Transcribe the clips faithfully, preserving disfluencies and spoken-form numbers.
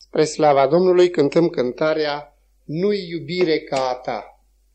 Spre slava Domnului cântăm cântarea Nu-i iubire ca a ta.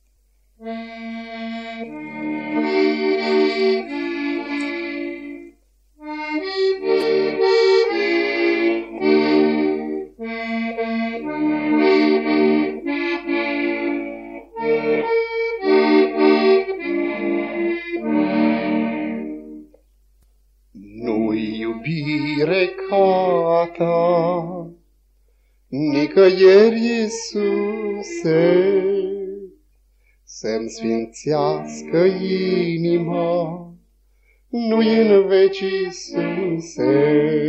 Nu-i iubire ca a ta, nicăieri, Iisuse, să-mi sfințească inima, nu-i în veci, Iisuse.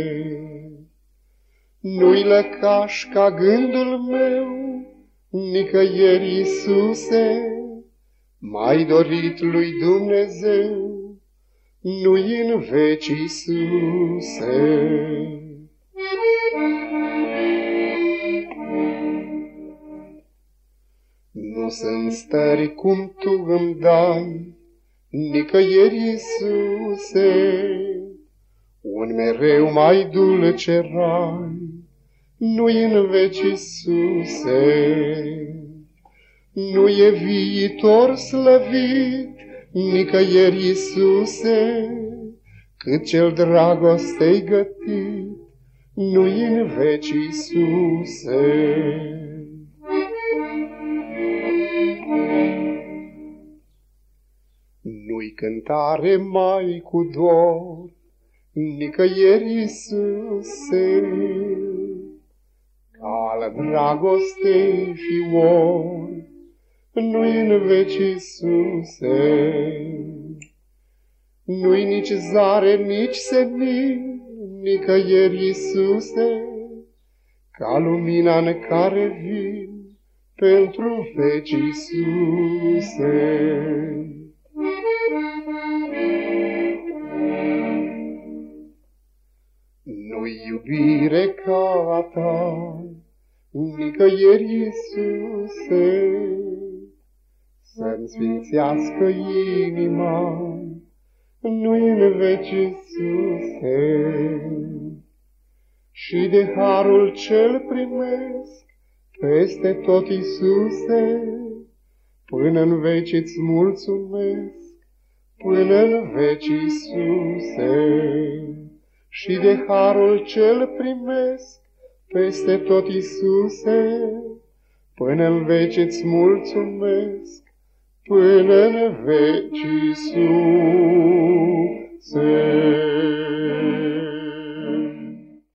Nu-i lăcaș ca gândul meu, nicăieri, Iisuse, m-ai dorit lui Dumnezeu, nu-i în veci, Iisuse. Nu sunt stări cum Tu îmi dai, nicăieri, Iisuse, un mereu mai dulce rai, nu-i în veci, Iisuse. Nu e viitor slăvit, nicăieri, Iisuse, cât cel dragostei gătit, nu-i în veci, Iisuse. Nu-i cântare mai cu dor, nicăieri, Iisuse, ca al dragostei fior, nu-i în veci, Iisuse. Nu-i nici zare, nici senin, nicăieri, Iisuse, ca lumina în care vin pentru veci, Iisuse. Nu-i iubire ca a ta, nicăieri, Iisuse, să-mi sfințească inima, nu-i în veci, Iisuse. Și de harul ce-l primesc peste tot, Iisuse, până în veci îți mulțumesc, până în veci, Iisuse. Și de harul ce-l primesc peste tot, Iisuse, până în veci îți mulțumesc, până în veci, Iisuse.